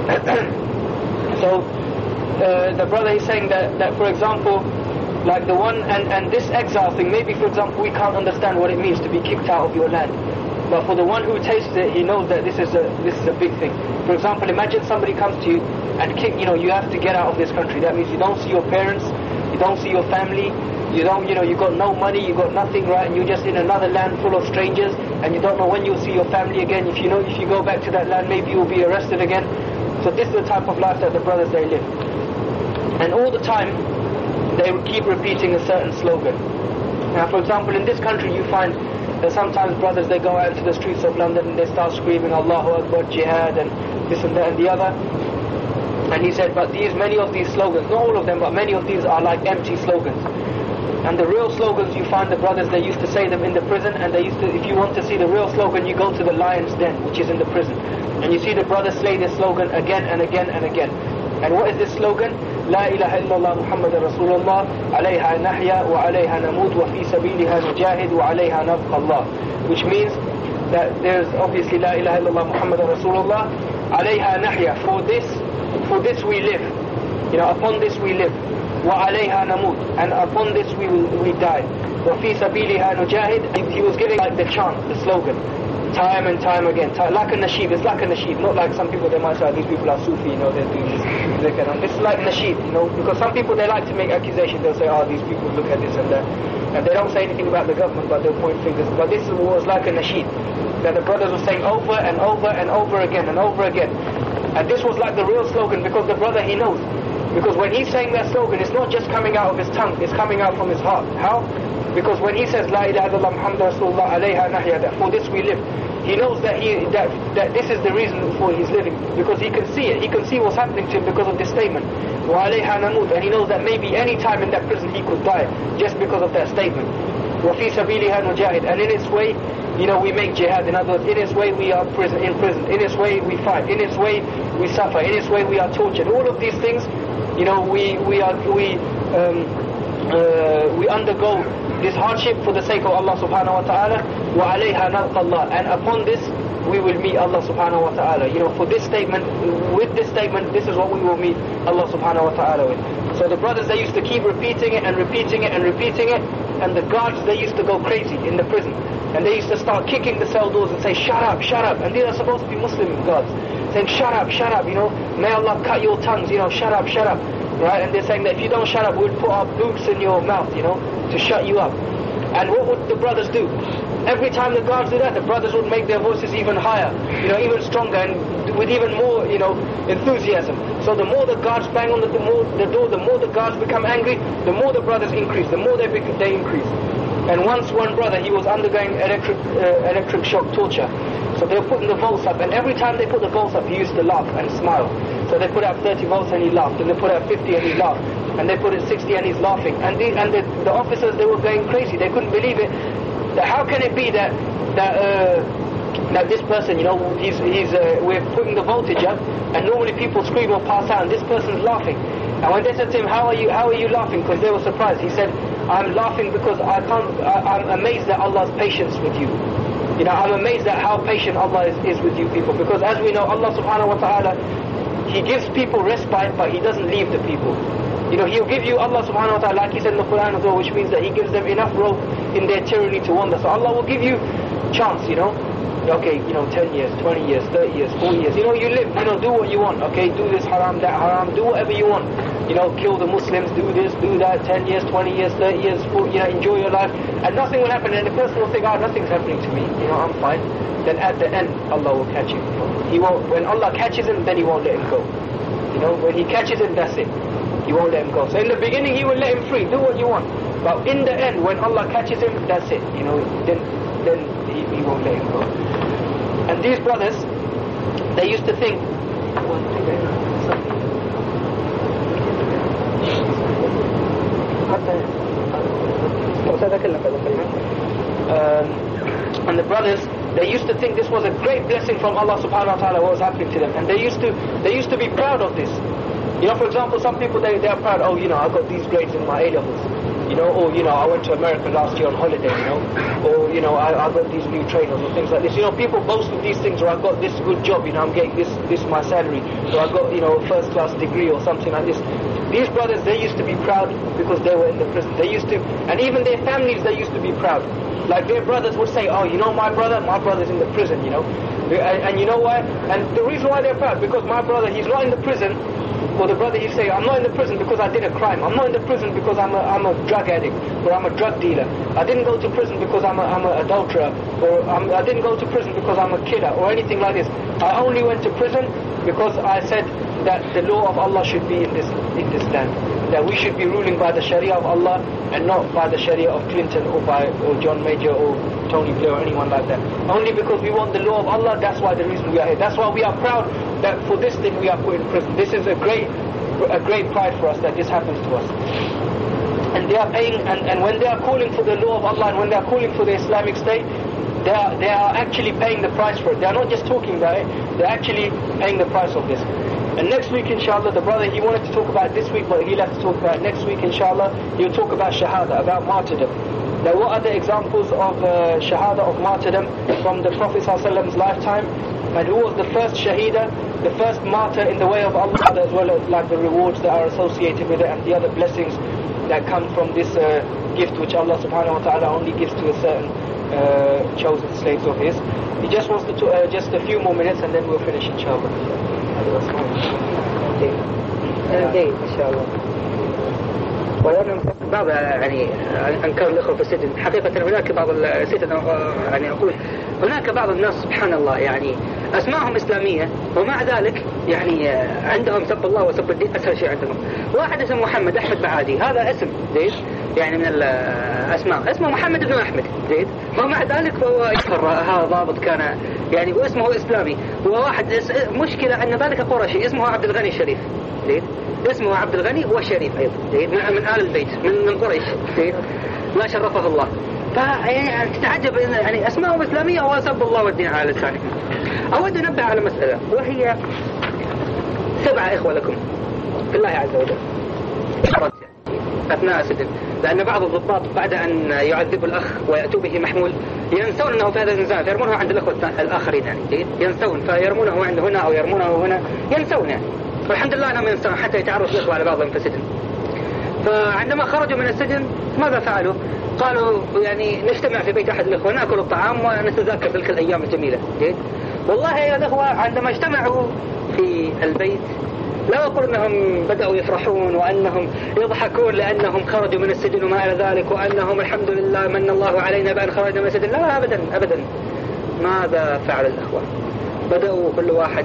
So the brother is saying that for example, like the one, and this exile thing, maybe for example we can't understand what it means to be kicked out of your land, but for the one who tastes it, he knows that this is a big thing. For example, imagine somebody comes to you and you have to get out of this country. That means you don't see your parents, you don't see your family, you got no money, you got nothing, right? And you're just in another land full of strangers, and you don't know when you'll see your family again. If you go back to that land, maybe you'll be arrested again. So this is the type of life that the brothers, they live. And all the time they keep repeating a certain slogan. Now for example, in this country you find that sometimes brothers, they go out into the streets of London and they start screaming Allahu Akbar, Jihad, and this and that and the other. And he said, but many of these slogans, not all of them, but many of these are like empty slogans. And the real slogans, you find the brothers, they used to say them in the prison, and if you want to see the real slogan, you go to the lion's den, which is in the prison, and you see the brothers say this slogan again and again and again. And what is this slogan? لا إله إلا الله محمد رسول الله عليها نحيا وعليها نموت وفي سبيلها نجاهد وعليها نبقى الله. Which means that there's obviously لا إله إلا الله محمد رسول الله عليها نحيا, for this we live, upon this we live, وعليها نموت, and upon this we die, وفي سبيلها نجاهد. He was giving like the chant, the slogan, time and time again, like a nasheed. It's like a nasheed, not like some people, they might say these people are Sufi, they're doing this music, and this is like nasheed, because some people, they like to make accusations. They'll say, these people look at this and that, and they don't say anything about the government, but they'll point fingers. But this was like a nasheed that the brothers were saying over and over and over again and over again. And this was like the real slogan, because the brother, he knows, because when he's saying that slogan, it's not just coming out of his tongue, it's coming out from his heart. How? Because when he says La ilaha illallah Muhammad Rasulullah alayha nahya, that for this we live, he knows that this is the reason for his living, because he can see it, he can see what's happening to him because of this statement, wa alayha namut, and he knows that maybe any time in that prison he could die just because of that statement. Wa fi sabiliha nujahid, and in its way, we make jihad. In other words, in its way we are in prison, in its way we fight, in its way we suffer, in its way we are tortured. All of these things, we undergo this hardship for the sake of Allah subhanahu wa ta'ala. Wa alayha nalqa Allah, and upon this we will meet Allah subhanahu wa ta'ala. For this statement, with this statement, this is what we will meet Allah subhanahu wa ta'ala with. So the brothers, they used to keep repeating it and repeating it and repeating it, and the guards, they used to go crazy in the prison, and they used to start kicking the cell doors and say, shut up, and these are supposed to be Muslim guards, saying, shut up, may Allah cut your tongues, shut up, right? And they're saying that if you don't shut up, we'll put our boots in your mouth, to shut you up. And what would the brothers do? Every time the guards do that, the brothers would make their voices even higher, even stronger, and with even more, enthusiasm. So the more the guards bang on the door, the more the guards become angry, the more the brothers increase, the more they increase. And once one brother, he was undergoing electric shock torture. So they were putting the volts up, and every time they put the volts up, he used to laugh and smile. So they put up 30 volts and he laughed, and they put up 50 and he laughed, and they put it 60 and he's laughing. And the officers, they were going crazy. They couldn't believe it. How can it be that this person, we're putting the voltage up, and normally people scream or pass out, and this person's laughing. And when they said to him, how are you laughing? Because they were surprised. He said, I'm laughing because I'm amazed at Allah's patience with you. I'm amazed at how patient Allah is with you people. Because as we know, Allah subhanahu wa ta'ala, He gives people respite, but He doesn't leave the people. He'll give you, Allah subhanahu wa ta'ala, like He said in the Quran as well, which means that He gives them enough rope in their tyranny to wander. So Allah will give you chance, okay, 10 years, 20 years, 30 years, 40 years, you live, do what you want, okay, do this haram, that haram, do whatever you want, kill the Muslims, do this, do that, 10 years, 20 years, 30 years, 40, enjoy your life, and nothing will happen, and the person will think, nothing's happening to me, I'm fine. Then at the end, Allah will catch him. He won't, when Allah catches him, then He won't let him go. When He catches him, that's it. He won't let him go. So in the beginning, He will let him free, do what you want. But in the end, when Allah catches him, that's it. Then he won't let him go. And these brothers, they used to think, and the brothers, they used to think this was a great blessing from Allah subhanahu wa ta'ala, what was happening to them. And they used to be proud of this. For example, some people, they are proud, I got these grades in my A-levels. or, I went to America last year on holiday, or, I got these new trainers or things like this. People boast of these things, or I've got this good job, I'm getting this my salary, or I've got, a first class degree or something like this. These brothers, they used to be proud because they were in the prison. They used to, and even their families, they used to be proud. Like their brothers would say, oh, my brother's in the prison, And you know why? And the reason why they're proud, because my brother, he's not in the prison, or the brother, he'd say, I'm not in the prison because I did a crime. I'm not in the prison because I'm a drug addict, or I'm a drug dealer. I didn't go to prison because I'm an adulterer, or I didn't go to prison because I'm a killer, or anything like this. I only went to prison because I said that the law of Allah should be in this land. That we should be ruling by the Sharia of Allah and not by the Sharia of Clinton or John Major or Tony Blair or anyone like that. Only because we want the law of Allah, that's why the reason we are here. That's why we are proud that for this thing we are put in prison. This is a great pride for us that this happens to us. And they are paying, and when they are calling for the law of Allah and when they are calling for the Islamic State, they are actually paying the price for it. They are not just talking about it, they're actually paying the price of this. And next week, inshallah, the brother, he wanted to talk about it this week, but he'll have to talk about it next week, inshallah. He'll talk about shahada, about martyrdom. Now, what are the examples of shahada, of martyrdom from the Prophet ﷺ's lifetime? And who was the first shaheeda, the first martyr in the way of Allah, as well as like the rewards that are associated with it and the other blessings that come from this gift which Allah subhanahu wa ta'ala only gives to a certain chosen slaves of his. He just wants to just a few more minutes and then we'll finish, inshallah. جيد إن شاء الله. ولأن بعض أنكار الأخوة في السجن حقيقة هناك بعض السجن أقول هناك بعض الناس سبحان الله أسماءهم إسلامية ومع ذلك عندهم سب الله وسب الدين أسهل شيء عندهم. واحد اسمه محمد أحمد بعادي، هذا اسم زين من الأسماء، اسمه محمد بن أحمد زين، ومع ذلك فهو هذا ضابط كان واسمه إسلامي. وواحد مشكلة أن ذلك قرشي اسمه عبد الغني الشريف زين، اسمه عبد الغني والشريف أيضا زين، من آل البيت من قريش زين، لا شرفه الله. تتعجب أسماءهم إسلامية وسب الله والدين على لسانهم. أود أن أنبه على مسألة وهي 7 إخوة لكم في الله عز وجل أثناء السجن، لأن بعض الضباط بعد أن يعذبوا الأخ ويأتوا به محمول ينسون أنه في هذا الزنزانة فيرمونه عند الأخوة الآخرين ينسون، فيرمونه عنده هنا أو يرمونه هنا ينسون والحمد لله أنهم ينسون حتى يتعرف الإخوة على بعضهم في السجن. فعندما خرجوا من السجن ماذا فعلوا؟ قالوا نجتمع في بيت أحد الإخوة نأكل الطعام ونتذاكر تلك الأيام الجميلة. والله يا الإخوة عندما اجتمعوا في البيت لا أقول أنهم بدأوا يفرحون وأنهم يضحكون لأنهم خرجوا من السجن وما إلى ذلك وأنهم الحمد لله من الله علينا بأن خرجنا من السجن، لا أبدا أبدا. ماذا فعل الأخوة؟ بدأوا كل واحد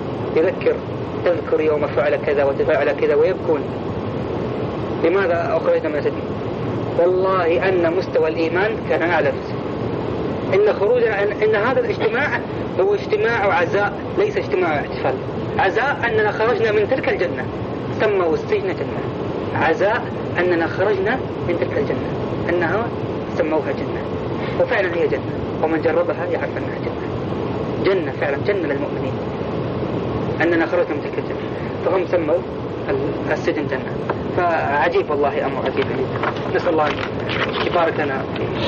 يذكر يوم فعل كذا وتفعل كذا ويبكون. لماذا أخرجنا من السجن؟ والله أن مستوى الإيمان كان أعلى في السجن. إن خروجنا إن هذا الاجتماع هو اجتماع عزاء ليس اجتماع احتفال. عزاء أننا خرجنا من تلك الجنة، سموا السجن جنة. عزاء أننا خرجنا من تلك الجنة، أنها سموها جنة وفعلا هي جنة، ومن جربها يعرف أنها جنة فعلا جنة للمؤمنين، أننا خرجنا من تلك الجنة، فهم سموا السجن جنة. فعجيب والله أمر عجيب جدا. نسأل الله يبارك لنا.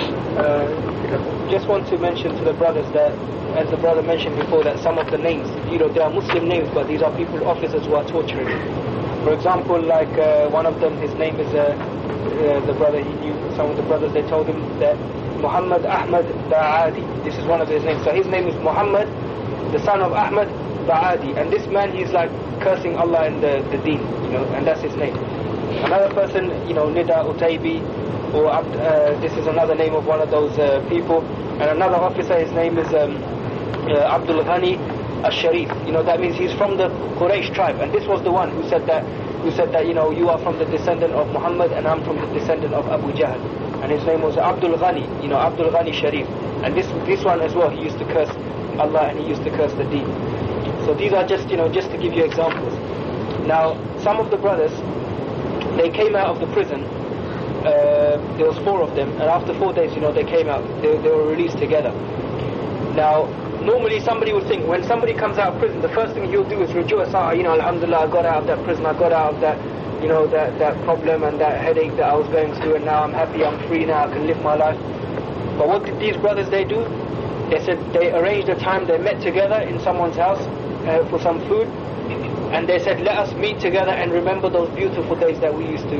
Just want to mention to the brothers that, as the brother mentioned before, that some of the names, they are Muslim names, but these are people, officers who are torturing. For example, like one of them, his name is the brother he knew. Some of the brothers, they told him that Muhammad Ahmad Ba'adi. This is one of his names. So his name is Muhammad, the son of Ahmad Ba'adi, and this man, he's like cursing Allah and the Deen, and that's his name. Another person, Nida Utaybi, or this is another name of one of those people, and another officer, his name is Abdul Ghani Al-Sharif. That means he's from the Quraysh tribe, and this was the one who said that you are from the descendant of Muhammad and I'm from the descendant of Abu Jahl, and his name was Abdul Ghani, Abdul Ghani Sharif. And this one as well, he used to curse Allah and he used to curse the Deen. So these are just just to give you examples. Now some of the brothers, they came out of the prison. There was 4 of them, and after 4 days, they came out. They were released together. Now, normally somebody would think when somebody comes out of prison, the first thing he'll do is rejoice. Alhamdulillah, I got out of that prison. I got out of that you know, that problem and that headache that I was going through, and now I'm happy, I'm free now, I can live my life. But what did these brothers they do? They said they arranged a time, they met together in someone's house for some food, and they said, let us meet together and remember those beautiful days that we used to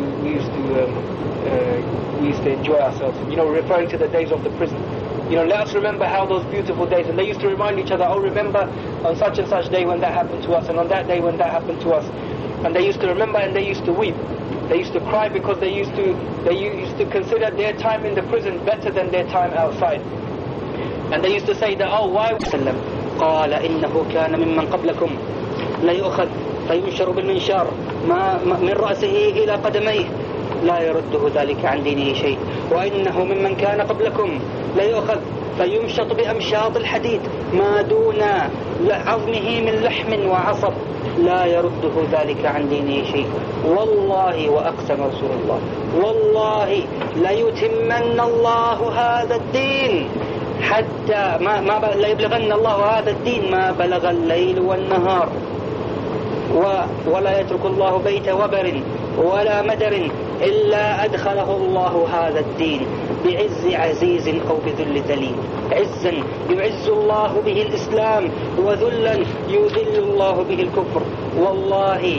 enjoy ourselves. You know, referring to the days of the prison. You know, let us remember how those beautiful days, and they used to remind each other, oh, remember on such and such day when that happened to us, and on that day when that happened to us. And they used to remember, and they used to weep. They used to cry because they used to consider their time in the prison better than their time outside. And they used to say that, oh, why? قال إنه كان ممن قبلكم لا يؤخذ فينشر بالمنشار من رأسه إلى قدميه لا يرده ذلك عن دينه شيء، وإنه ممن كان قبلكم لا يؤخذ فيمشط بأمشاط الحديد ما دون عظمه من لحم وعصب لا يرده ذلك عن دينه شيء. والله وأقسم رسول الله والله ليتمن الله هذا الدين حتى لا يبلغن الله هذا الدين ما بلغ الليل والنهار، ولا يترك الله بيت وبر ولا مدر إلا أدخله الله هذا الدين بعز عزيز أو بذل ذليل. عزا يعز الله به الإسلام، وذلا يذل الله به الكفر. والله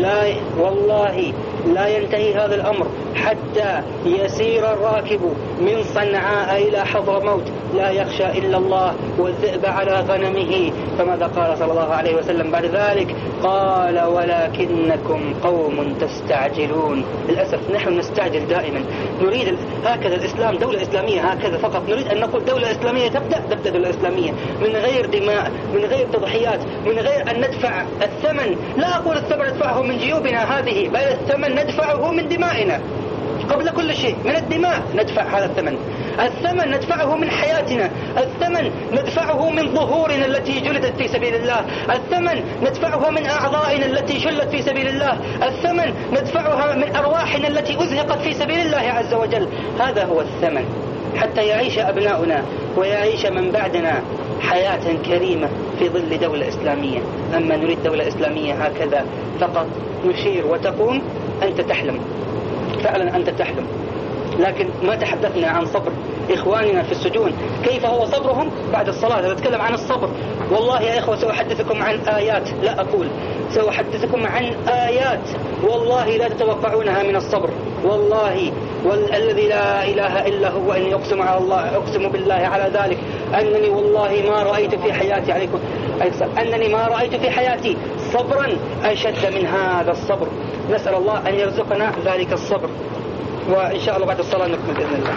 لا ينتهي هذا الأمر حتى يسير الراكب من صنعاء إلى حضرموت لا يخشى إلا الله والذئب على غنمه. فماذا قال صلى الله عليه وسلم بعد ذلك؟ قال ولكنكم قوم تستعجلون. للأسف نحن نستعجل دائما، نريد هكذا الإسلام دولة إسلامية هكذا فقط، نريد أن نقول دولة إسلامية تبدأ دولة إسلامية من غير دماء، من غير تضحيات، من غير أن ندفع الثمن. لا أقول الثمن ندفعه من جيوبنا هذه، بل الثمن ندفعه من دمائنا قبل كل شيء. من الدماء ندفع هذا الثمن ندفعه من حياتنا، الثمن ندفعه من ظهورنا التي جلدت في سبيل الله، الثمن ندفعه من أعضائنا التي شلت في سبيل الله، الثمن ندفعها من أرواحنا التي أزهقت في سبيل الله عز وجل. هذا هو الثمن حتى يعيش أبناؤنا ويعيش من بعدنا حياة كريمة في ظل دولة إسلامية. أما نريد دولة إسلامية هكذا فقط نشير وتقوم، أنت تحلم فعلا، أنت تحلم. لكن ما تحدثنا عن صبر إخواننا في السجون، كيف هو صبرهم بعد الصلاة. نتكلم عن الصبر. والله يا إخوة سأحدثكم عن آيات، لا أقول سأحدثكم عن آيات والله لا تتوقعونها من الصبر. والله والذي لا إله إلا هو إن يقسم على الله، أقسم بالله على ذلك أنني والله ما رأيت في حياتي عليكم أنني ما رأيت في حياتي صبرا أشد من هذا الصبر. نسأل الله أن يرزقنا ذلك الصبر، وإن شاء الله بعد الصلاة نكمل بإذن الله.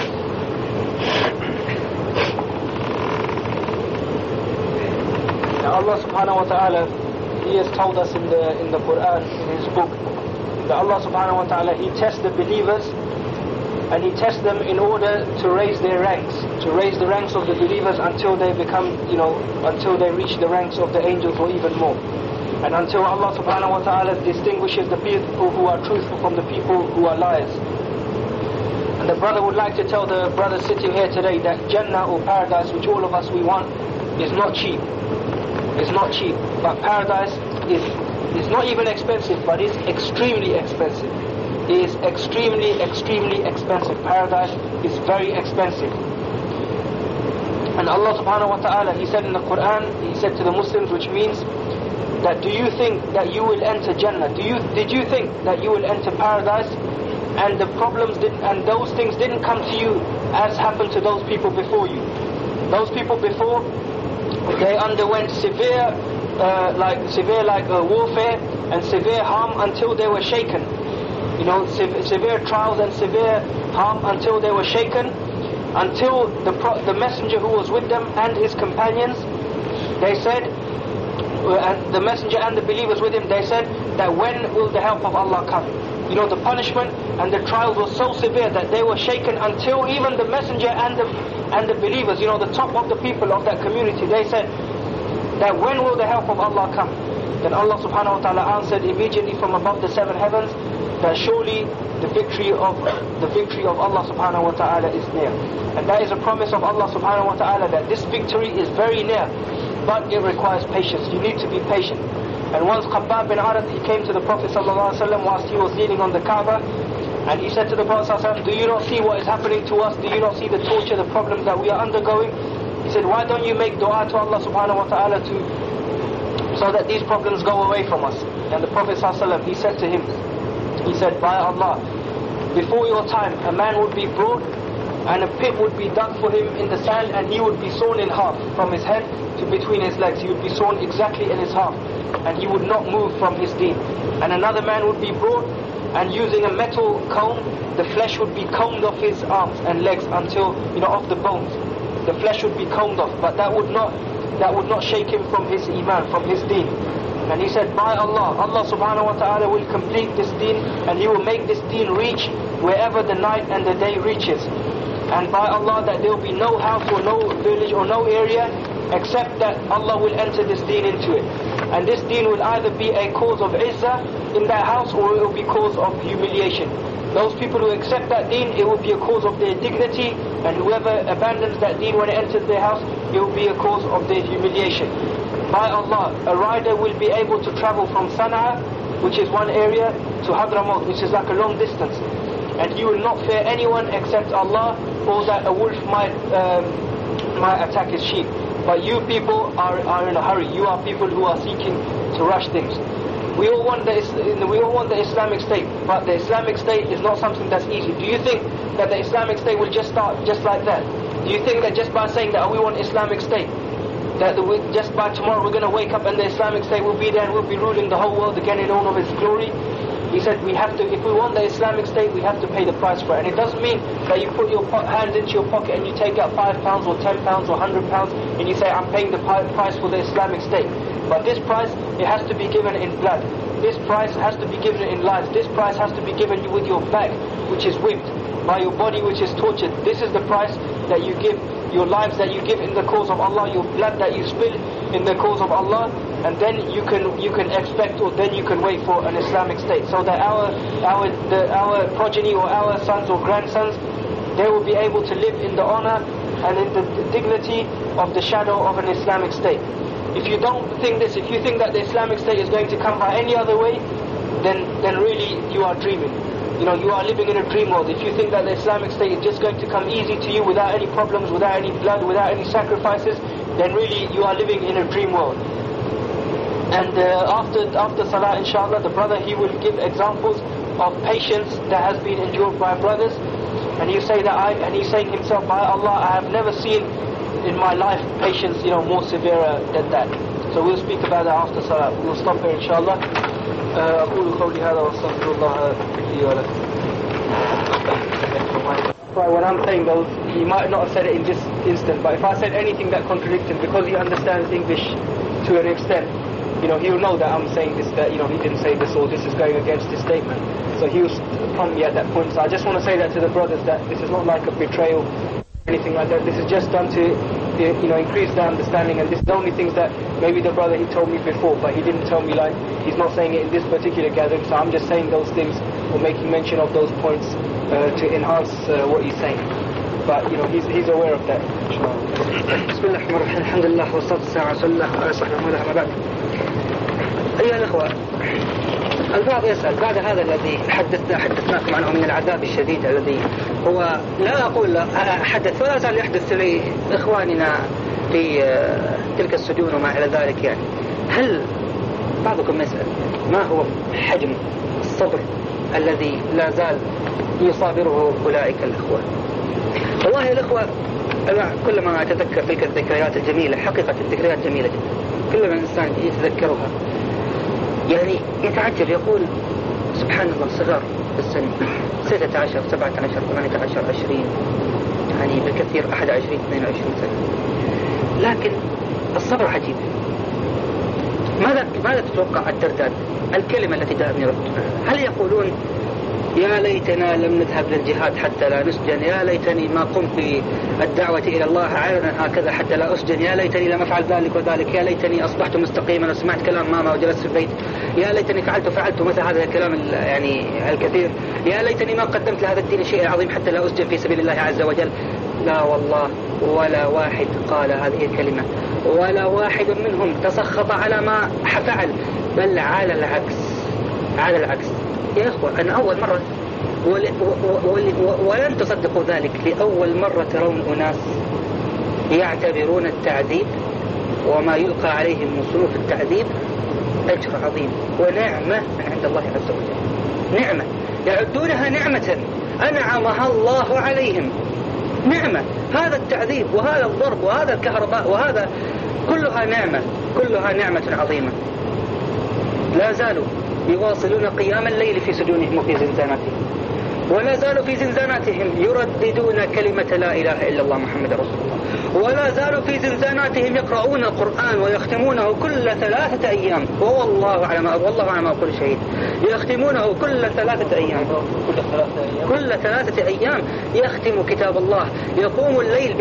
Now Allah subhanahu wa ta'ala, He has told us in the Quran, in His book, that Allah subhanahu wa ta'ala, He tests the believers, and He tests them in order to raise their ranks, to raise the ranks of the believers until they become, until they reach the ranks of the angels or even more. And until Allah subhanahu wa ta'ala distinguishes the people who are truthful from the people who are liars. And the brother would like to tell the brother sitting here today that Jannah or paradise, which all of us we want, is not cheap. It's not cheap. But paradise is not even expensive, but is extremely expensive. It is extremely, extremely expensive. Paradise is very expensive. And Allah subhanahu wa ta'ala, He said in the Quran, He said to the Muslims, which means that do you think that you will enter Jannah? Did you think that you will enter paradise and the problems and those things didn't come to you as happened to those people before you? Those people before, they underwent severe warfare and severe harm until they were shaken. Severe trials and severe harm until they were shaken, until the messenger who was with them and his companions, they said, and the messenger and the believers with him, they said that when will the help of Allah come? The punishment and the trials were so severe that they were shaken until even the messenger and the believers, the top of the people of that community, they said that when will the help of Allah come? Then Allah subhanahu wa ta'ala answered immediately from above the seven heavens that surely the victory of Allah subhanahu wa ta'ala is near. And that is a promise of Allah subhanahu wa ta'ala that this victory is very near, but it requires patience. You need to be patient. And once Khabbab bin Arad, he came to the Prophet ﷺ whilst he was kneeling on the Kaaba, and he said to the Prophet ﷺ, do you not see what is happening to us? Do you not see the torture, the problems that we are undergoing? He said, why don't you make dua to Allah subhanahu wa ta'ala so that these problems go away from us? And the Prophet ﷺ, he said to him, he said, by Allah, before your time, a man would be brought and a pit would be dug for him in the sand, and he would be sawn in half from his head to between his legs. He would be sawn exactly in his half, and he would not move from his deen. And another man would be brought, and using a metal comb, the flesh would be combed off his arms and legs until, off the bones. The flesh would be combed off, but that would not shake him from his iman, from his deen. And he said, by Allah, Allah subhanahu wa ta'ala will complete this deen, and He will make this deen reach wherever the night and the day reaches. And by Allah, that there will be no house or no village or no area except that Allah will enter this deen into it. And this deen will either be a cause of izzah in that house, or it will be cause of humiliation. Those people who accept that deen, it will be a cause of their dignity, and whoever abandons that deen when it enters their house, it will be a cause of their humiliation. By Allah, a rider will be able to travel from Sana'a, which is one area, to Hadramaut, which is like a long distance. And he will not fear anyone except Allah, or that a wolf might attack his sheep. But you people are in a hurry. You are people who are seeking to rush things. We all want the Islamic State, but the Islamic State is not something that's easy. Do you think that the Islamic State will just start just like that? Do you think that just by saying that we want Islamic State, that just by tomorrow we're going to wake up and the Islamic State will be there and will be ruling the whole world again in all of its glory? He said if we want the Islamic State, we have to pay the price for it. And it doesn't mean that you put your hands into your pocket and you take out £5 or £10 or £100 and you say, I'm paying the price for the Islamic State. But this price, it has to be given in blood. This price has to be given in life. This price has to be given with your back, which is whipped, by your body, which is tortured. This is the price that you give, your lives that you give in the cause of Allah, your blood that you spill in the cause of Allah, and then you can expect, or then you can wait for an Islamic State, so that our progeny or our sons or grandsons, they will be able to live in the honor and in the dignity of the shadow of an Islamic State. If you don't think this, if you think that the Islamic State is going to come by any other way, then really you are dreaming. You are living in a dream world. If you think that the Islamic State is just going to come easy to you without any problems, without any blood, without any sacrifices, then really you are living in a dream world. And after Salah, inshallah, the brother, he will give examples of patience that has been endured by brothers. And he's saying himself, by Allah, I have never seen in my life patience, more severe than that. So we'll speak about that after Salah. We'll stop here, inshallah. أقول قولي هذا وأستغفر الله لي ولكم. When I'm saying those, he might not have said it in this instant, but if I said anything that contradicts him, because he understands English to an extent, he'll know that I'm saying this, that he didn't say this, or this is going against his statement. So he'll prompt me at that point. So I just want to say that to the brothers, that this is not like a betrayal, anything like that. This is just done to increase the understanding, and this is the only things that maybe the brother, he told me before, but he didn't tell me, like, he's not saying it in this particular gathering. So I'm just saying those things, or making mention of those points to enhance what he's saying. But he's aware of that. Bismillah ar-Rahman ar-Rahim. Alhamdulillah wa salatu ala rasulillah wa sallallahu alaihi wa أيها الأخوة، البعض يسأل بعد هذا الذي حدثناكم عنه من العذاب الشديد الذي هو لا أقول حدث ولا زال يحدث لإخواننا في تلك السجون وما إلى ذلك، يعني هل بعضكم يسأل ما هو حجم الصبر الذي لا زال يصابره أولئك الأخوة؟ والله يا الأخوة، أنا كلما أتذكر تلك الذكريات الجميلة، حقيقة الذكريات جميلة جدا، كلما الإنسان يتذكرها يعني يتعجب، يقول سبحان الله، صغار في السن 16 17 18 20، يعني بالكثير 21 22 سنة، لكن الصبر عجيب. ماذا تتوقع الترداد؟ الكلمة التي دائما يرددونها، هل يقولون يا ليتنا لم نذهب للجهاد حتى لا نسجن، يا ليتني ما قمت بالدعوة إلى الله علنا هكذا حتى لا أسجن، يا ليتني لم أفعل ذلك وذلك، يا ليتني أصبحت مستقيما وسمعت كلام ماما وجلست في البيت، يا ليتني فعلت مثل هذا الكلام يعني الكثير، يا ليتني ما قدمت لهذا الدين الشيء العظيم حتى لا أسجن في سبيل الله عز وجل. لا والله، ولا واحد قال هذه الكلمة، ولا واحد منهم تسخط على ما فعل، بل على العكس. يا إخوة أنا أول مرة ولن تصدقوا ذلك، لأول مرة ترون أناس يعتبرون التعذيب وما يلقى عليهم من صنوف التعذيب أجر عظيم ونعمة من عند الله عز وجل، نعمة يعدونها نعمة أنعمها الله عليهم، نعمة. هذا التعذيب وهذا الضرب وهذا الكهرباء وهذا كلها نعمة عظيمة. لا زالوا يواصلون قيام الليل في سجونهم وفي زنزاناتهم، ولا زالوا في زنزاناتهم يرددون كلمة لا إله إلا الله محمد رسول الله، ولا زالوا في زنزاناتهم يقرؤون القرآن ويختمونه كل 3 أيام، والله على ما أقول شهيد، يختمونه كل 3 أيام، كل 3 أيام يختم كتاب الله، يقوم الليل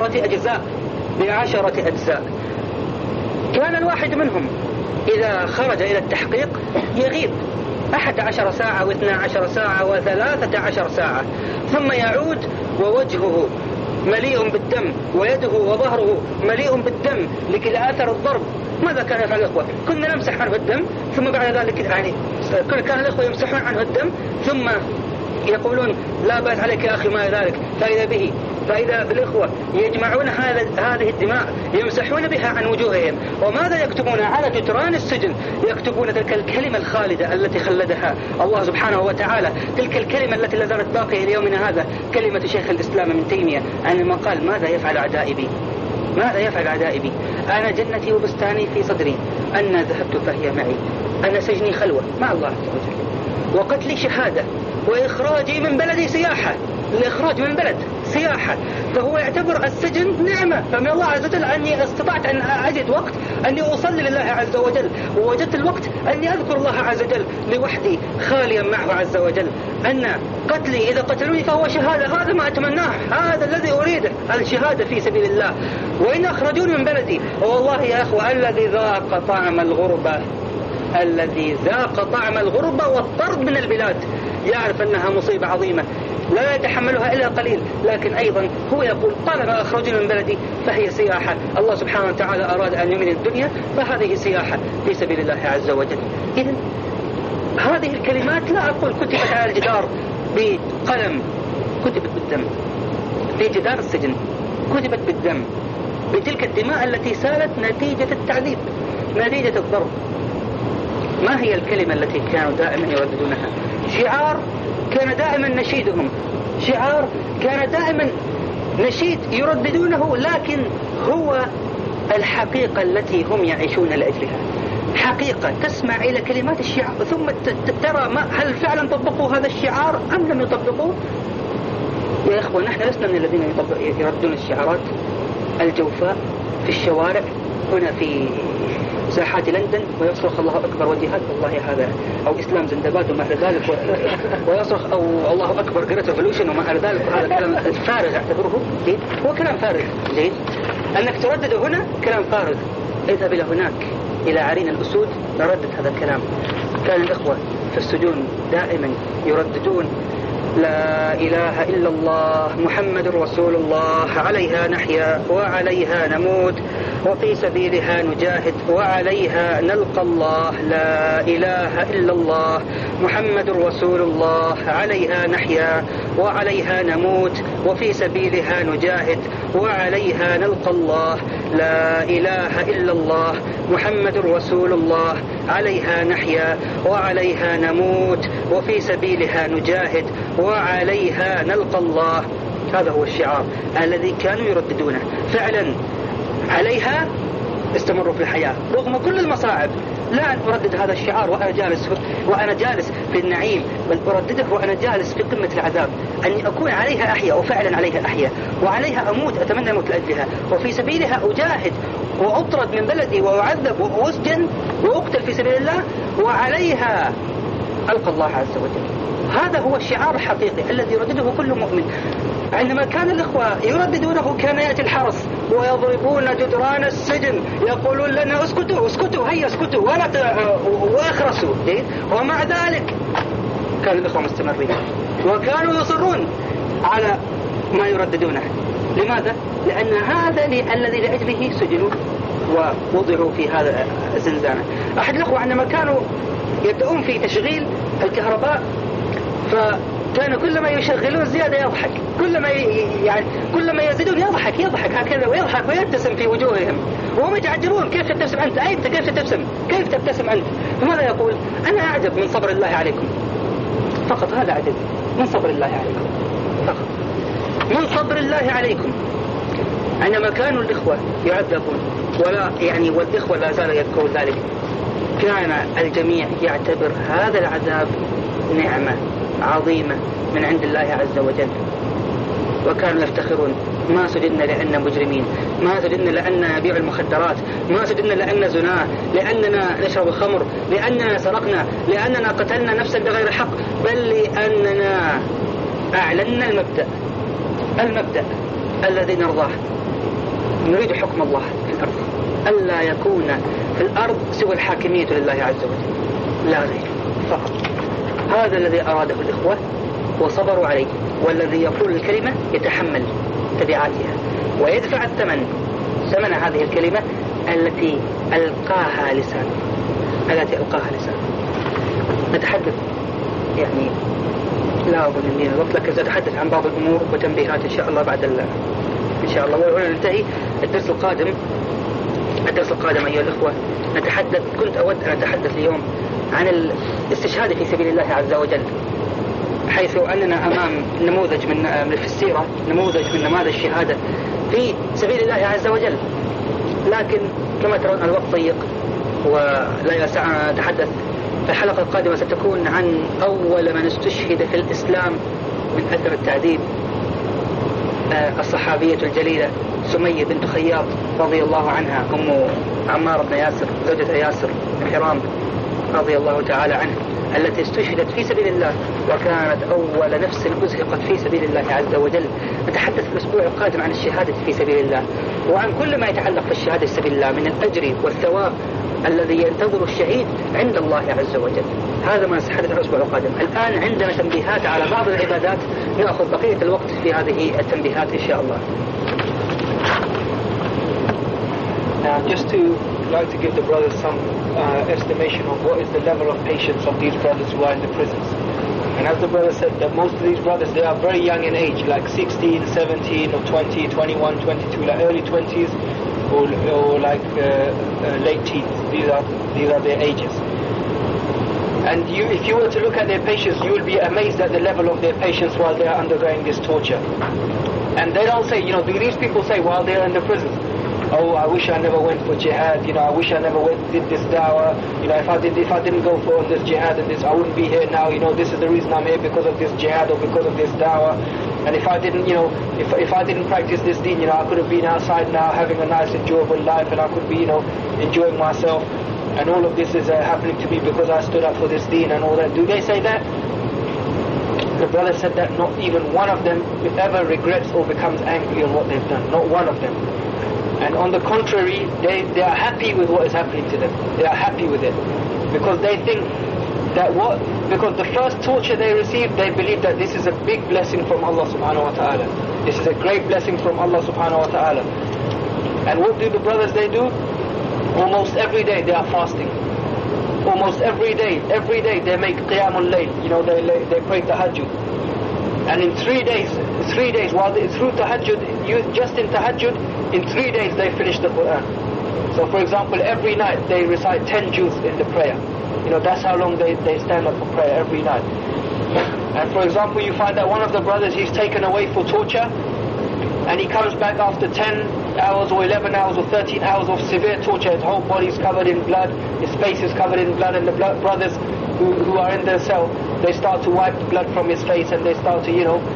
ب10 أجزاء. كان الواحد منهم إذا خرج إلى التحقيق يغيب 11 ساعة و12 ساعة و13 ساعة، ثم يعود ووجهه مليء بالدم ويده وظهره مليء بالدم لأثر الضرب. ماذا كان يفعل الأخوة؟ كنا نمسح عنه الدم، ثم بعد ذلك كان الأخوة يمسحون عنه الدم ثم يقولون لا بأس عليك يا أخي ما ذلك، فإذا بالإخوة يجمعون هذه الدماء يمسحون بها عن وجوههم، وماذا يكتبون على جدران السجن؟ يكتبون تلك الكلمة الخالدة التي خلدها الله سبحانه وتعالى، تلك الكلمة التي لا زالت باقية ليومنا هذا، كلمة شيخ الإسلام ابن تيمية عندما قال ماذا يفعل أعدائي بي؟ أنا جنتي وبستاني في صدري، أنا ذهبت فهي معي، أنا سجني خلوة مع الله عز وجل، وقتلي شهادة، وإخراجي من بلدي سياحة. الإخراج من بلد سياحة، فهو يعتبر السجن نعمة. فمن الله عز وجل أني استطعت أن أجد وقت أني أصلي لله عز وجل، ووجدت الوقت أني أذكر الله عز وجل لوحدي خاليا معه عز وجل. أن قتلي إذا قتلوني فهو شهادة، هذا ما أتمناه، هذا الذي أريده، الشهادة في سبيل الله. وإن أخرجوني من بلدي، والله يا أخوة الذي ذاق طعم الغربة والطرد من البلاد يعرف أنها مصيبة عظيمة لا يتحملها إلا قليل، لكن أيضا هو يقول طالما أخرجني من بلدي فهي سياحة، الله سبحانه وتعالى أراد أن يمن الدنيا فهذه سياحة في سبيل الله عز وجل. إذن هذه الكلمات لا أقول كتبت على الجدار بقلم، كتبت بالدم في جدار السجن، كتبت بالدم، بتلك الدماء التي سالت نتيجة التعذيب، نتيجة الضرب. ما هي الكلمة التي كانوا دائما يرددونها؟ شعار كان دائما نشيدهم، شعار كان دائما نشيد يرددونه، لكن هو الحقيقة التي هم يعيشون لأجلها، حقيقة تسمع إلى كلمات الشعار ثم ترى هل فعلا طبقوا هذا الشعار أم لم يطبقوه؟ يا إخوة نحن لسنا من الذين يردون الشعارات الجوفاء في الشوارع هنا في ساحات لندن ويصرخ الله أكبر وجهاد والله هذا، أو إسلام زندباد وما إلى ذلك، ويصرخ أو الله أكبر جريت ريفولوشن وما إلى ذلك. هذا كلام فارغ أعتبره جيد، هو كلام فارغ جيد، أنك تردد هنا كلام فارغ. اذهب إلى هناك إلى عرين الأسود نردد هذا الكلام. كان الإخوة في السجون دائما يرددون لا إله إلا الله محمد رسول الله، عليها نحيا وعليها نموت وفي سبيلها نجاهد وعليها نلقى الله، لا إله إلا الله محمد رسول الله، عليها نحيا وعليها نموت وفي سبيلها نجاهد وعليها نلقى الله، لا إله إلا الله محمد رسول الله، عليها نحيا وعليها نموت وفي سبيلها نجاهد وعليها نلقى الله. هذا هو الشعار الذي كانوا يرددونه فعلا. عليها استمروا في الحياة رغم كل المصاعب. لا أن أردد هذا الشعار وأنا جالس في النعيم، بل أردده وأنا جالس في قمة العذاب، أني أكون عليها أحيا وفعلا عليها أحيا، وعليها أموت، أتمنى أموت لأجلها، وفي سبيلها أجاهد وأطرد من بلدي وأعذب وأسجن وأقتل في سبيل الله، وعليها ألقى الله عز وجل. هذا هو الشعار الحقيقي الذي يردده كل مؤمن. عندما كان الإخوة يرددونه كان يأتي الحرس ويضربون جدران السجن، يقولون لنا اسكتوا اسكتوا هيا اسكتوا واخرسوا، ومع ذلك كان الإخوة مستمرين وكانوا يصرون على ما يرددونه. لماذا؟ لأن هذا الذي لأجله سجنوا ووضعوا في هذا الزنزانة. أحد الأخوة عندما كانوا يبدأون في تشغيل الكهرباء فكانوا كلما يشغلون زيادة يضحك، كلما يزيدون يضحك هكذا، ويضحك ويبتسم في وجوههم، وهم يتعجبون كيف تبتسم أنت؟ أنت كيف تبتسم أنت؟ فماذا يقول؟ أنا أعجب من صبر الله عليكم فقط، هذا عجب من صبر الله عليكم فقط، من صبر الله عليكم. عندما كانوا الإخوة يعذبون والإخوة لا زالوا يذكرون ذلك، كان الجميع يعتبر هذا العذاب نعمة عظيمة من عند الله عز وجل، وكانوا يفتخرون: ما سجدنا لأننا مجرمين، ما سجدنا لأننا نبيع المخدرات، ما سجدنا لأننا زنا، لأننا نشرب الخمر، لأننا سرقنا، لأننا قتلنا نفسا بغير حق، بل لأننا أعلنا المبدأ الذي نرضاه، نريد حكم الله في الأرض، ألا يكون في الأرض سوى الحاكمية لله عز وجل لا غير فقط. هذا الذي أراده الإخوة وصبروا عليه، والذي يقول الكلمة يتحمل تبعاتها ويدفع ثمن هذه الكلمة التي ألقاها لسانه. نتحدث لا أظن أني الوقت، لكن سأتحدث عن بعض الأمور وتنبيهات إن شاء الله إن شاء الله. وهنا ننتهي الدرس القادم أيها الأخوة. كنت أود أن أتحدث اليوم عن الاستشهاد في سبيل الله عز وجل، حيث أننا أمام نموذج في السيرة، نموذج من نماذج الشهادة في سبيل الله عز وجل، لكن كما ترون الوقت ضيق ولا يسعنا نتحدث. الحلقة القادمة ستكون عن أول من استشهد في الإسلام من أثر التعذيب، الصحابية الجليلة سمية بنت خياط رضي الله عنها، أم عمار بن ياسر، زوجة ياسر بن حرام رضي الله تعالى عنه، التي استشهدت في سبيل الله وكانت أول نفس أزهقت في سبيل الله عز وجل. نتحدث في الأسبوع القادم عن الشهادة في سبيل الله، وعن كل ما يتعلق في الشهادة في سبيل الله من الأجر والثواب الذي ينتظر الشهيد عند الله عز وجل. هذا ما سنتحدث عن الأسبوع القادم. الآن عندنا تنبيهات على بعض العبادات، نأخذ بقية الوقت في هذه التنبيهات إن شاء الله. Just to like to give the brothers some estimation of what is the level of patience of these brothers who are in the prisons. And as the brother said, that most of these brothers, they are very young in age, like 16, 17 or 20, 21, 22, like early 20s or like late teens. These are their ages. And if you were to look at their patience, you will be amazed at the level of their patience while they are undergoing this torture. And they don't say, these people say while they are in the prisons, oh, I wish I never went for jihad, I wish I never did this dawah, if I didn't go for this jihad and this, I wouldn't be here now, this is the reason I'm here, because of this jihad or because of this dawah. And if I didn't, if I didn't practice this deen, I could have been outside now having a nice enjoyable life, and I could be, enjoying myself, and all of this is happening to me because I stood up for this deen and all that. Do they say that? The brother said that not even one of them ever regrets or becomes angry on what they've done, not one of them. And on the contrary, they are happy with what is happening to them. They are happy with it. Because they think that because the first torture they received, they believe that this is a big blessing from Allah subhanahu wa ta'ala. This is a great blessing from Allah subhanahu wa ta'ala. And what do the brothers they do? Almost every day they are fasting. Almost every day they make qiyamul layl. They pray tahajjud. And in 3 days, while through tahajjud, just in tahajjud, in 3 days they finish the Quran. So for example, every night they recite 10 juz in the prayer. That's how long they stand up for prayer every night. And for example, you find that one of the brothers, he's taken away for torture, and he comes back after 10 hours or 11 hours or 13 hours of severe torture. His whole body is covered in blood, his face is covered in blood, and the brothers who are in the cell, they start to wipe the blood from his face, and they start to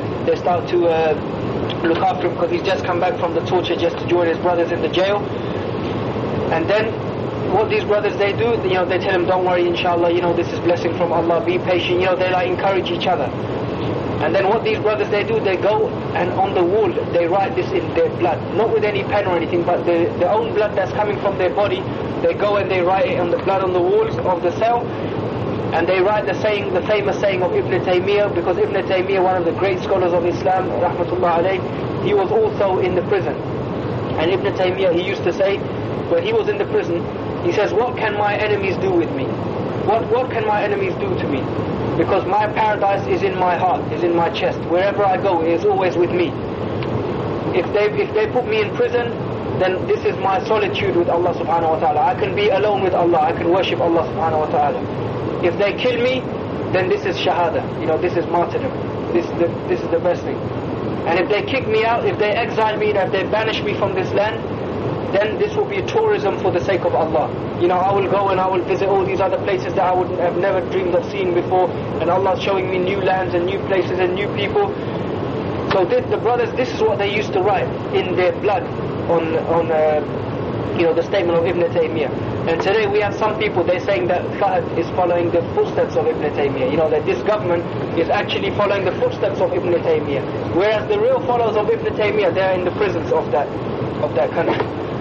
look after him, because he's just come back from the torture just to join his brothers in the jail. And then what these brothers they do, they tell him, don't worry, inshallah, this is blessing from Allah, be patient, they encourage each other. And then what these brothers they do, they go and on the wall they write this in their blood, not with any pen or anything, but their own blood that's coming from their body. They go and they write it on the blood on the walls of the cell, and they write the famous saying of Ibn Taymiyyah, because Ibn Taymiyyah, one of the great scholars of Islam, rahmatullah alayh, he was also in the prison. And Ibn Taymiyyah, he used to say, when he was in the prison, he says, what can my enemies do with me? What can my enemies do to me? Because my paradise is in my heart, is in my chest. Wherever I go, it is always with me. If they put me in prison, then this is my solitude with Allah subhanahu wa ta'ala. I can be alone with Allah, I can worship Allah subhanahu wa ta'ala. If they kill me, then this is shahada, this is martyrdom. This is the best thing. And if they kick me out, if they exile me, if they banish me from this land, then this will be tourism for the sake of Allah. I will go and I will visit all these other places that I would have never dreamed of seeing before, and Allah is showing me new lands and new places and new people. So the brothers, this is what they used to write in their blood on the statement of Ibn Taymiyyah. And today we have some people, they're saying that Fahd is following the footsteps of Ibn Taymiyyah. That this government is actually following the footsteps of Ibn Taymiyyah. Whereas the real followers of Ibn Taymiyyah, they're in the prisons of that country.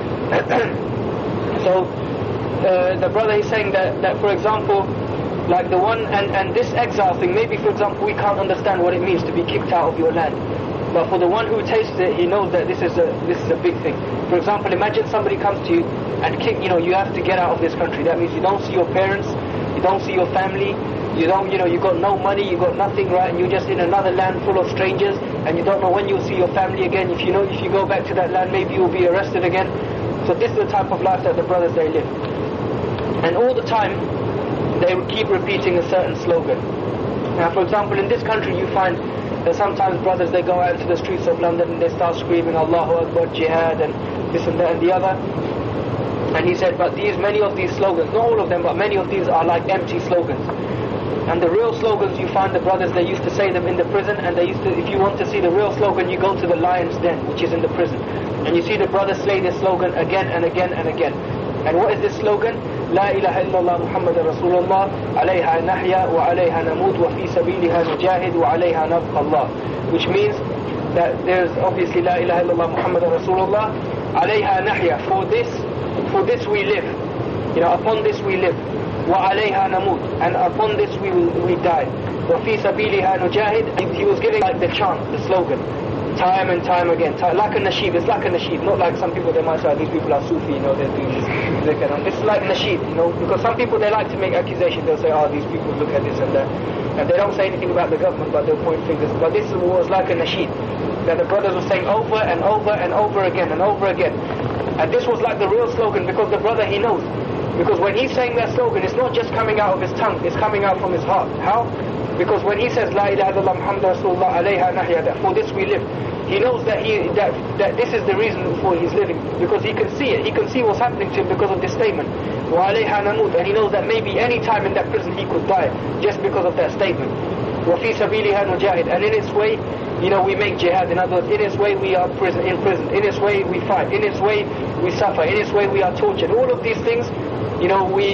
So the brother is saying that for example, like the one, and this exile thing, maybe for example we can't understand what it means to be kicked out of your land. But for the one who tastes it, he knows that this is a big thing. For example, imagine somebody comes to you and you have to get out of this country. That means you don't see your parents, you don't see your family, you got no money, you got nothing, right? And you're just in another land full of strangers, and you don't know when you'll see your family again. If you go back to that land, maybe you'll be arrested again. So this is the type of life that the brothers, they live. And all the time, they keep repeating a certain slogan. Now, for example, in this country, you find that sometimes brothers, they go out into the streets of London and they start screaming Allahu Akbar, Jihad, and this and that and the other. And he said, but many of these slogans, not all of them, but many of these are like empty slogans. And the real slogans, you find the brothers, they used to say them in the prison, and if you want to see the real slogan, you go to the lion's den, which is in the prison. And you see the brothers say this slogan again and again and again. And what is this slogan? La ilaha illallah Muhammad Rasulullah, alayha nahya wa alayha namut wa fi sabiliha nujahid wa alayha nabqa Allah. Which means that there's obviously La ilaha illallah Muhammad Rasulullah, alayha nahya, for this we live. Upon this we live. Wa alayha namut, and upon this we die. Wa fi sabiliha nujahid. He was giving like the chant, the slogan, time and time again. Like a nasheed, it's like a nasheed, not like some people they might say, these people are Sufi, they're doing this. It's like nasheed, because some people they like to make accusations. They'll say, these people look at this and that. And they don't say anything about the government, but they'll point fingers. But this was like a nasheed, that the brothers were saying over and over and over again and over again. And this was like the real slogan, because the brother, he knows. Because when he's saying that slogan, it's not just coming out of his tongue, it's coming out from his heart. How? Because when he says La ilaha illallah Muhammad Rasulullah alayha nahya, that for this we live, he knows that this is the reason for his living, because he can see it, he can see what's happening to him because of this statement. Wa alayha namut, and he knows that maybe any time in that prison he could die just because of that statement. Wa fi sabiliha nujahid, and in its way, we make jihad. In other words, in its way we are in prison, in its way we fight, in its way we suffer, in its way we are tortured. All of these things, we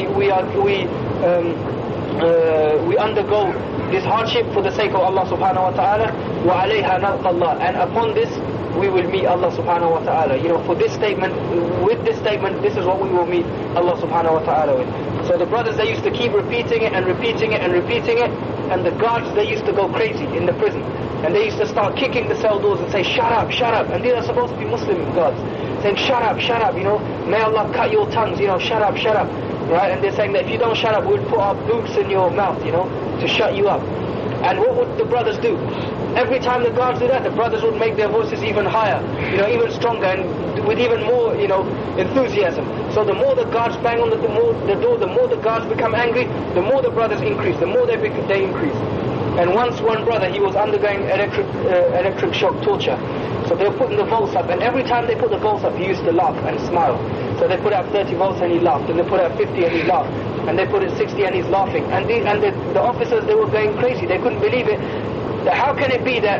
undergo this hardship for the sake of Allah subhanahu wa ta'ala. Wa alayha nalqa Allah, and upon this we will meet Allah subhanahu wa ta'ala. For this statement, with this statement, this is what we will meet Allah subhanahu wa ta'ala with. So the brothers, they used to keep repeating it and repeating it and repeating it, and the guards, they used to go crazy in the prison, and they used to start kicking the cell doors and say, shut up, and these are supposed to be Muslim guards, saying shut up, may Allah cut your tongues, shut up, right? And they're saying that if you don't shut up, we'll put our boots in your mouth, to shut you up. And what would the brothers do? Every time the guards do that, the brothers would make their voices even higher, even stronger, and with even more, enthusiasm. So the more the guards bang on the door, the more the guards become angry, the more the brothers increase, the more they increase. And once one brother, he was undergoing electric shock torture. So they were putting the volts up, and every time they put the volts up, he used to laugh and smile. So they put out 30 volts and he laughed, and they put out 50 and he laughed, and they put it 60 and he's laughing. And the officers, they were going crazy. They couldn't believe it. How can it be that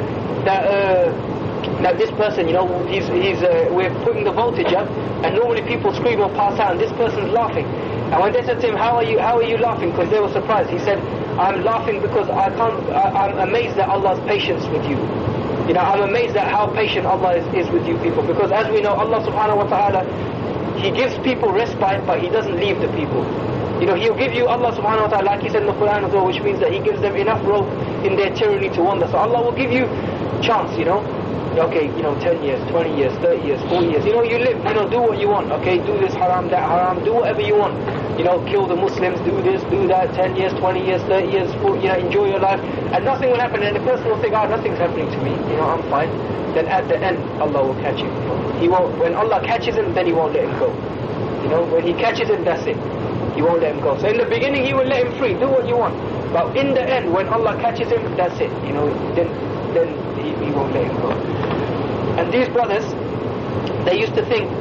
this person, we're putting the voltage up, and normally people scream or pass out, and this person's laughing. And when they said to him, how are you laughing? Because they were surprised. He said, I'm laughing because I'm amazed at Allah's patience with you. I'm amazed at how patient Allah is with you people. Because as we know, Allah subhanahu wa ta'ala, He gives people respite, but He doesn't leave the people. He'll give you, Allah subhanahu wa ta'ala, like He said in the Quran as well, which means that He gives them enough rope in their tyranny to wander. So Allah will give you chance, Okay, 10 years, 20 years, 30 years, 40 years. You live, do what you want, okay? Do this haram, that haram, do whatever you want. Kill the Muslims, do this, do that, 10 years, 20 years, 30 years, 40, enjoy your life. And nothing will happen, and the person will think, nothing's happening to me, I'm fine. Then at the end, Allah will catch him. He won't, when Allah catches him, then He won't let him go. When He catches him, that's it. He won't let him go. So in the beginning, He will let him free, do what you want. But in the end, when Allah catches him, that's it. Then he won't let him go. And these brothers, they used to think,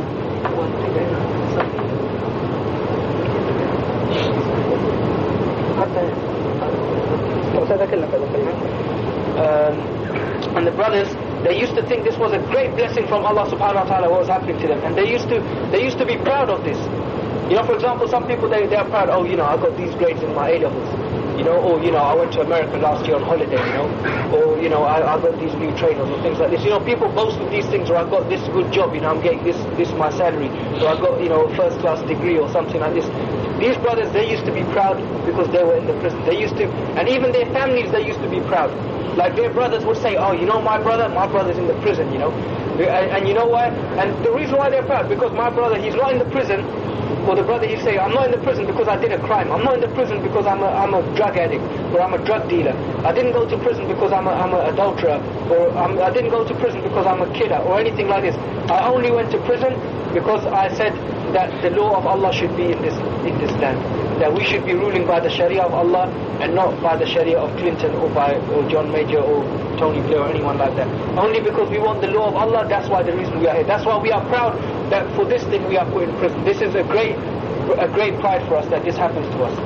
and the brothers, they used to think this was a great blessing from Allah subhanahu wa ta'ala, what was happening to them. And they used to be proud of this. For example, some people, they are proud, I got these grades in my A-levels. I went to America last year on holiday, or, I got these new trainers or things like this. People boast of these things, or I got this good job, I'm getting this my salary, or I got, a first class degree or something like this. These brothers, they used to be proud because they were in the prison. They used to, and even their families, they used to be proud. Like their brothers would say, my brother's in the prison, and you know why? And the reason why they're proud, because my brother, he's not in the prison. Or the brother, he say, I'm not in the prison because I did a crime. I'm not in the prison because I'm a drug addict, or I'm a drug dealer. I didn't go to prison because I'm an adulterer, or I didn't go to prison because I'm a killer, or anything like this. I only went to prison because I said that the law of Allah should be in this land. That we should be ruling by the Sharia of Allah and not by the Sharia of Clinton or John Major or Tony Blair or anyone like that. Only because we want the law of Allah, that's why the reason we are here. That's why we are proud that for this thing we are put in prison. This is a great pride for us that this happens to us.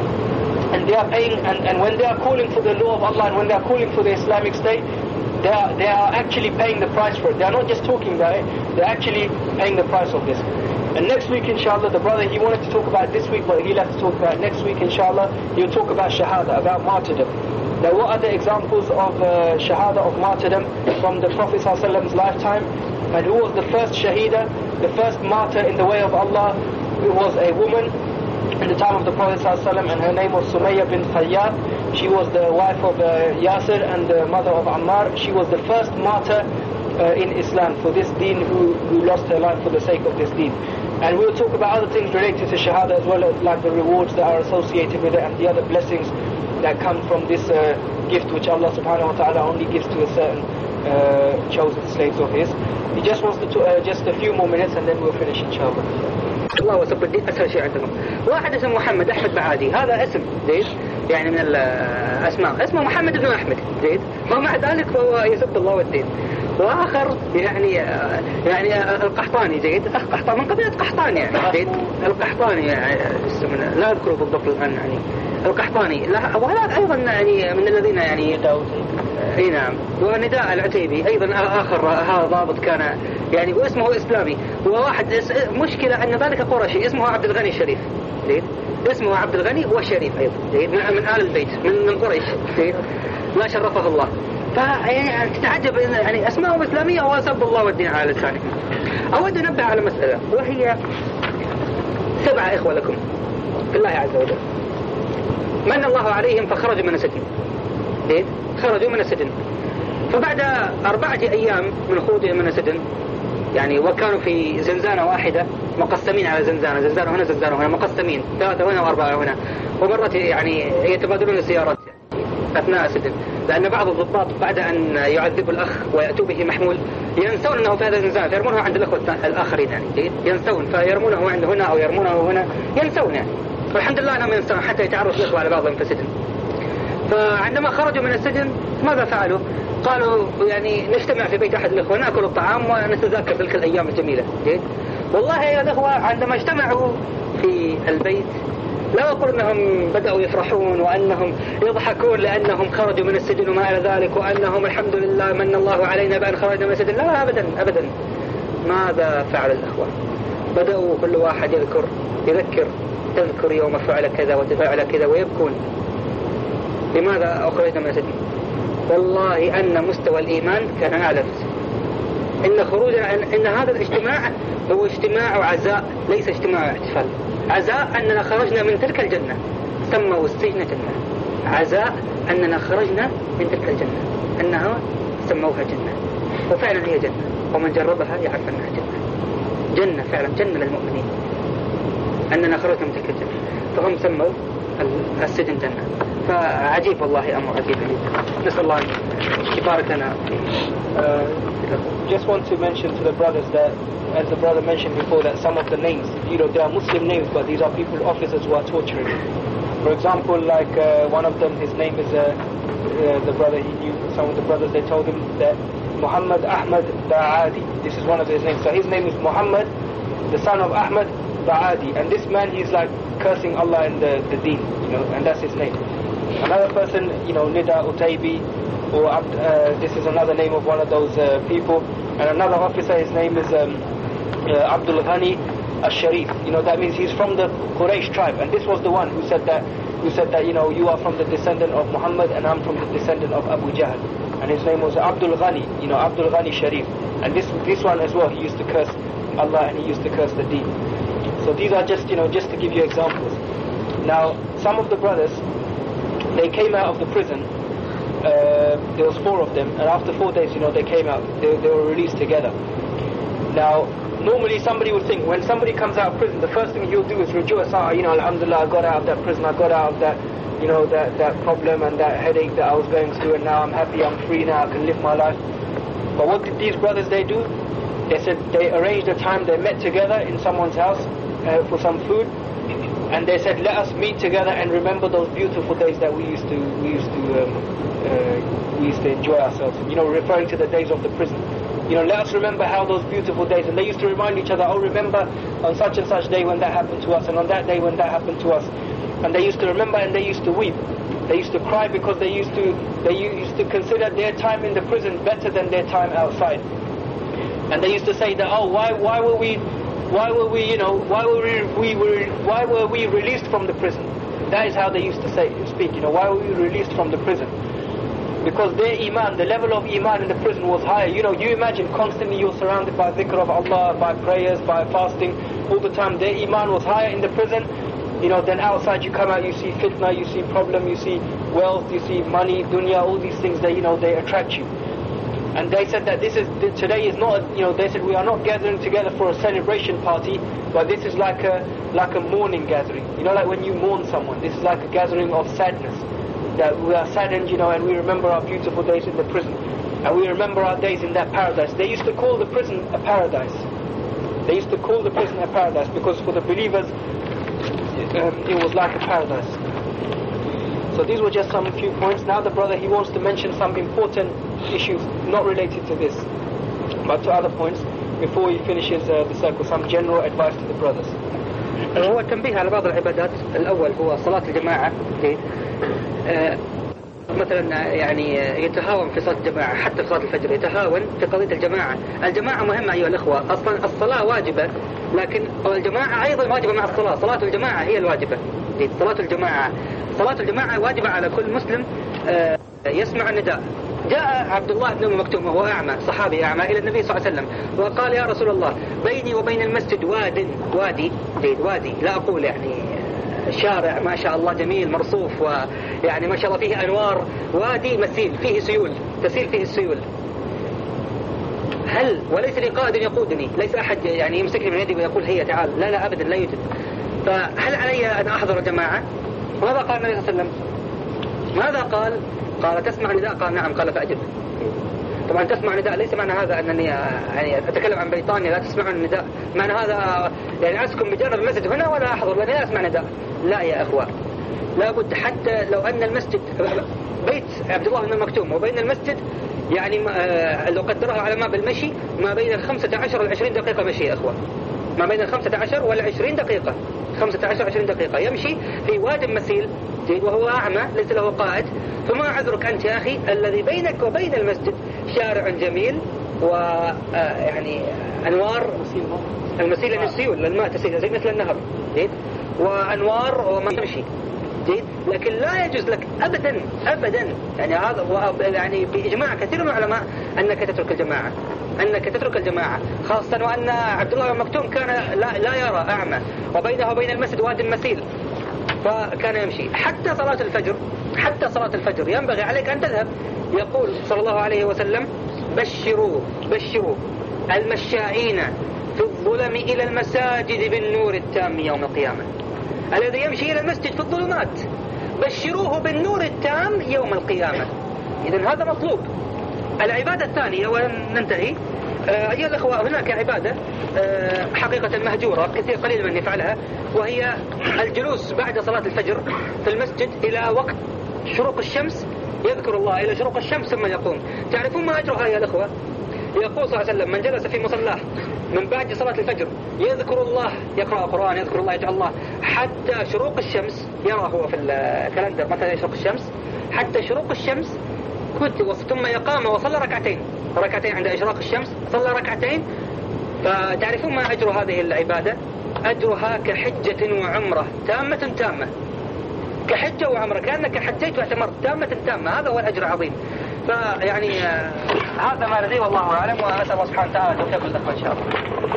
And they are paying, and when they are calling for the law of Allah and when they are calling for the Islamic State, they are actually paying the price for it. They are not just talking about it, they're actually paying the price of this. And next week, inshallah, the brother, he wanted to talk about it this week, but he'll have to talk about it next week, inshallah. He'll talk about shahada, about martyrdom. Now, what are the examples of shahada, of martyrdom from the Prophet ﷺ's lifetime? And who was the first shahida, the first martyr in the way of Allah? It was a woman in the time of the Prophet ﷺ, and her name was Sumayya bint Khayyat. She was the wife of Yasir and the mother of Ammar. She was the first martyr in Islam for this deen, who lost her life for the sake of this deen. And we'll talk about other things related to shahada as well, as like the rewards that are associated with it and the other blessings that come from this gift which Allah subhanahu wa ta'ala only gives to a certain chosen slaves of his. He just wants to just a few more minutes and then we'll finish inshallah. الله وسب الدين أسهل شيء عندهم. واحد اسمه محمد أحمد بعادي، هذا اسم زيد من الأسماء، اسمه محمد بن أحمد زيد، ومع ذلك فهو يسب الله والدين. وآخر القحطاني زيد، قحطان من قبيلة قحطان زيد، القحطاني لا أذكره بالضبط الآن القحطاني، وهذا أيضا من الذين اي نعم. ونداء العتيبي ايضا اخر، هذا ضابط كان واسمه اسلامي. وواحد مشكلة ان ذلك قرشي اسمه عبد الغني الشريف زيد، اسمه عبد الغني وشريف ايضا زيد، من آل البيت من قريش زيد، ما شرفه الله. تتعجب اسماء اسلامية وسب الله والدين على لسانه. اود ان انبه على مسألة، وهي 7 إخوة لكم في الله عز وجل من الله عليهم فخرجوا من السجن زيد، خرجوا من السجن. فبعد 4 أيام من خروجهم من السجن وكانوا في زنزانة واحدة مقسمين على زنزانة هنا زنزانة هنا، مقسمين 3 هنا و4 هنا، ومرات يتبادلون السيارات أثناء السجن، لأن بعض الضباط بعد أن يعذبوا الأخ ويأتوا به محمول ينسون أنه في هذا الزنزانة فيرمونه عند الأخوة الآخرين ينسون، فيرمونه عنده هنا أو يرمونه هنا، ينسون والحمد لله أنهم ينسون حتى يتعرف الأخوة على بعضهم في السجن. فعندما خرجوا من السجن ماذا فعلوا؟ قالوا نجتمع في بيت أحد الأخوة نأكل الطعام ونتذاكر تلك الأيام الجميلة. والله يا الأخوة عندما اجتمعوا في البيت لا أقول أنهم بدأوا يفرحون وأنهم يضحكون لأنهم خرجوا من السجن وما إلى ذلك، وأنهم الحمد لله من الله علينا بأن خرجنا من السجن، لا أبدا أبدا. ماذا فعل الأخوة؟ بدأوا كل واحد تذكر يوم فعل كذا وتفعل كذا ويبكون. لماذا أخرجنا من السجن؟ والله أن مستوى الإيمان كان أعلى في السجن. إن خروجنا إن هذا الاجتماع هو اجتماع عزاء ليس اجتماع احتفال. عزاء أننا خرجنا من تلك الجنة، سموا السجن جنة. عزاء أننا خرجنا من تلك الجنة، أنها سموها جنة. وفعلا هي جنة، ومن جربها يعرف أنها جنة فعلا جنة للمؤمنين، أننا خرجنا من تلك الجنة، فهم سموا السجن جنة. فعجيب والله، أمر عجيب. نسأل الله أن يبارك لنا. Just want to mention to the brothers that, as the brother mentioned before, that some of the names, they are Muslim names, but these are people, officers who are torturing. For example, like one of them, his name is the brother he knew. Some of the brothers, they told him that Muhammad Ahmad Ba'adi. This is one of his names. So his name is Muhammad, the son of Ahmad Ba'adi. And this man, he's like cursing Allah and the deen, and that's his name. Another person, Nida Utaybi, or this is another name of one of those people. And another officer, his name is Abdul Ghani Al-Sharif. That means he's from the Quraysh tribe. And this was the one who said that, you are from the descendant of Muhammad and I'm from the descendant of Abu Jahl. And his name was Abdul Ghani, Abdul Ghani Sharif. And this one as well, he used to curse Allah and he used to curse the deen. So these are just, just to give you examples. Now, some of the brothers, they came out of the prison. There was 4 of them, and after 4 days, they came out. They were released together. Now, normally somebody would think, when somebody comes out of prison, the first thing he'll do is rejoice. Alhamdulillah, I got out of that prison, I got out of that, that problem and that headache that I was going through, and now I'm happy, I'm free now, I can live my life. But what did these brothers they do? They said they arranged a time, they met together in someone's house for some food, and they said, let us meet together and remember those beautiful days that we used to enjoy ourselves, referring to the days of the prison. Let us remember how those beautiful days, and they used to remind each other, remember on such and such day when that happened to us, and on that day when that happened to us. And they used to remember and they used to weep. They used to cry because they used to consider their time in the prison better than their time outside. And they used to say that, why were we released from the prison? That is how they used to speak, why were we released from the prison? Because their iman, the level of iman in the prison was higher. You imagine constantly you're surrounded by dhikr of Allah, by prayers, by fasting, all the time. Their iman was higher in the prison, then outside you come out, you see fitna, you see problem, you see wealth, you see money, dunya, all these things that, they attract you. And they said that today is not, they said we are not gathering together for a celebration party, but this is like a mourning gathering. Like when you mourn someone, this is like a gathering of sadness. That we are saddened, and we remember our beautiful days in the prison. And we remember our days in that paradise. They used to call the prison a paradise. They used to call the prison a paradise because for the believers, it was like a paradise. So these were just some few points. Now the brother, he wants to mention some important issues, not related to this, but to other points, before he finishes the circle, some general advice to the brothers. هو التنبيه على بعض العبادات. الأول هو صلاة الجماعة. مثلا يتهاون في صلاة الجماعة، حتى صلاة الفجر يتهاون في قضية الجماعة. الجماعة مهمة أيها الأخوة، أصلا الصلاة واجبة، لكن الجماعة أيضا واجبة مع الصلاة. صلاة الجماعة هي الواجبة. صلاة الجماعة واجبة على كل مسلم يسمع النداء. جاء عبد الله بن مكتوم وهو أعمى، صحابي أعمى، إلى النبي صلى الله عليه وسلم وقال يا رسول الله بيني وبين المسجد وادي لا أقول شارع ما شاء الله جميل مرصوف ما شاء الله فيه أنوار، وادي مسيل فيه سيول تسيل فيه السيول. هل وليس لي قائد يقودني، ليس أحد يمسكني من يدي ويقول هيا تعال، لا أبدا لا يوجد. فهل علي أن أحضر جماعة؟ ماذا قال النبي صلى الله عليه وسلم؟ ماذا قال تسمع نداء؟ قال نعم. قال فأجب. طبعا تسمع نداء ليس معنى هذا أنني أتكلم عن بريطانيا لا تسمعون النداء، معنى هذا أسكن بجانب المسجد هنا ولا أحضر لأني لا أسمع نداء. لا يا أخوة، لابد حتى لو أن المسجد بيت عبد الله بن مكتوم وبين المسجد لو قدرها على ما بالمشي ما بين 15 و 20 دقيقة مشي يا أخوة، ما بين 15 ولا 20 دقيقة، 15 20 دقيقة يمشي في واد مسيل وهو أعمى ليس له قائد. فما عذرك أنت يا أخي الذي بينك وبين المسجد شارع جميل أنوار المسيل السيول الماء تسيل زي مثل النهر وأنوار وما يمشي لكن لا يجوز لك أبدا هذا بإجماع كثير من العلماء أنك تترك الجماعة، خاصة وأن عبد الله بن مكتوم كان لا يرى أعمى وبينه وبين المسجد واد مسيل فكان يمشي. حتى صلاة الفجر ينبغي عليك أن تذهب. يقول صلى الله عليه وسلم بشروا المشائين في الظلم إلى المساجد بالنور التام يوم القيامة. الذي يمشي إلى المسجد في الظلمات بشروه بالنور التام يوم القيامة. إذن هذا مطلوب. العبادة الثانية وننتهي، أيها الأخوة، هناك عبادة حقيقة مهجورة كثير قليل من يفعلها، وهي الجلوس بعد صلاة الفجر في المسجد إلى وقت شروق الشمس، يذكر الله إلى شروق الشمس ثم يقوم. تعرفون ما أجرها يا الأخوة؟ يقول صلى الله عليه وسلم: من جلس في مصلاه من بعد صلاة الفجر يذكر الله، يقرأ القرآن، يذكر الله، يدعو الله حتى شروق الشمس، يرى هو في الكالندر متى يشرق الشمس، حتى شروق الشمس ثم يقام وصلى ركعتين عند إشراق الشمس، صلى ركعتين. فتعرفون ما أجر هذه العبادة؟ أجرها كحجة وعمرة تامة، كحجة وعمرة، كأنك حجيت واعتمرت تامة. هذا هو الأجر العظيم. فيعني هذا ما لدي والله أعلم، وأسأل الله سبحانه وتعالى توفيق الأخوة إن شاء الله.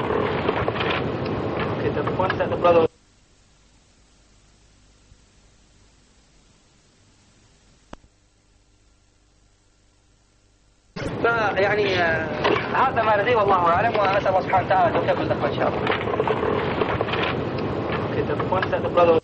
فيعني هذا ما لدي والله أعلم، وأسأل الله سبحانه وتعالى توفيق الأخوة إن شاء الله.